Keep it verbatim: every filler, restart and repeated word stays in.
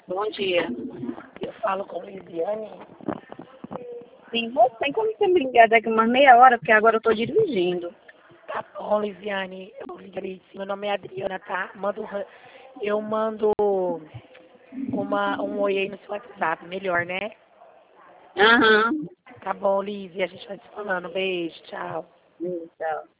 Bom dia. Eu falo com Lisiane. Sim, você tem como você me ligar daqui umas meia hora, porque agora eu tô dirigindo. Tá bom, Lisiane. Eu ligarei sim. Meu nome é Adriana, tá? Mando, eu mando uma, um oi aí no seu WhatsApp. Melhor, né? Aham. Tá bom, Lisi. A gente vai se falando. Beijo, tchau. Hum, tchau.